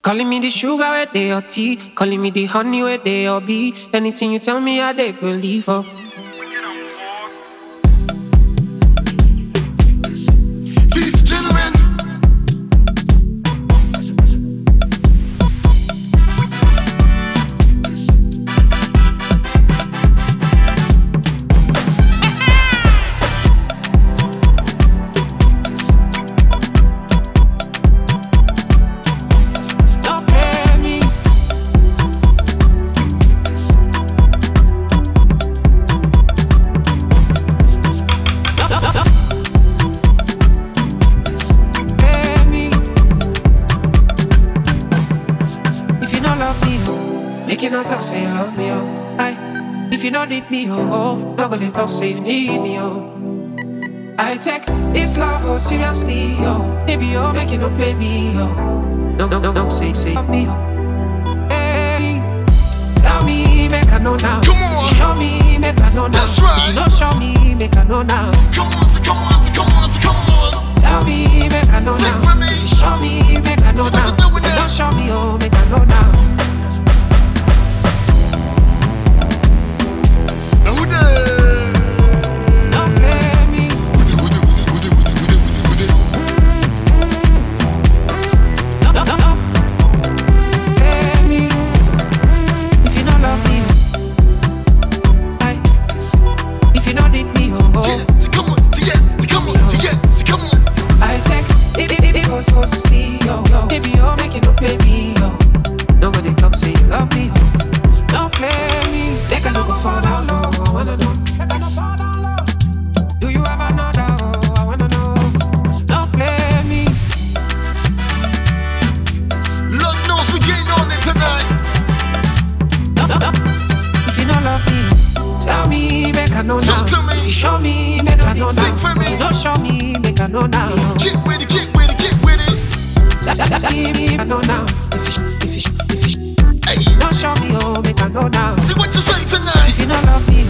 Calling me the sugar where they your tea, calling me the honey where they your bee. Anything you tell me, I they believe. Oh. Ladies and gentlemen, make you not talk, say you love me, oh. Aye. If you don't need me, oh, not gonna talk, say you need me, oh. I take this love, oh, seriously, oh. Baby, oh, make you not play me, oh. No, say, love me, oh. Hey, tell me, make I know now. Come on. Show me, make I know now. That's right. If you don't show me, make I know now. Come on. Tell me, make I know Sing now. for me. If you show me, make I know So now. what you doing If you now? don't show me, oh, make I know now. Now who there? Don't play me. Who there? No. Play me. If you don't love me, aye. If you don't need me, oh. Yeah, come on. I take it so seriously, yo. Baby, oh, make you no play me, yo. Nobody talk, say you love me, oh. Don't play me. They can no go fall down low. I wanna know. They can no fall down low. Do you have another? Oh, I wanna know. Don't play me. Lord knows we getting on it tonight. No. If you don't love me, tell me, make I know now. Talk to me. If you show me, make I know now. Sing for me. If you don't show me, make I know now. Get with it. Tell me, make I know now. If you Hey, don't show me, oh, make I know now. see what you say tonight. If you don't love me,